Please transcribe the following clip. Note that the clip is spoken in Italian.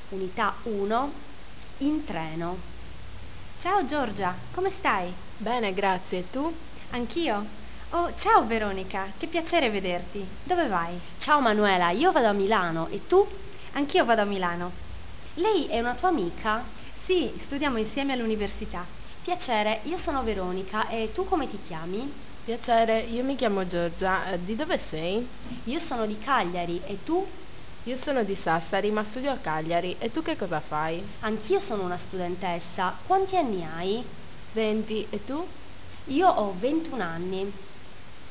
Unità 1, in treno. Ciao Giorgia, come stai? Bene, grazie. E tu? Anch'io. Oh, ciao Veronica, che piacere vederti. Dove vai? Ciao Manuela, io vado a Milano e tu? Anch'io vado a Milano. Lei è una tua amica? Sì, studiamo insieme all'università. Piacere, io sono Veronica e tu come ti chiami? Piacere, io mi chiamo Giorgia. Di dove sei? Io sono di Cagliari e tu? Io sono di Sassari, ma studio a Cagliari. E tu che cosa fai? Anch'io sono una studentessa. Quanti anni hai? 20. E tu? Io ho 21 anni.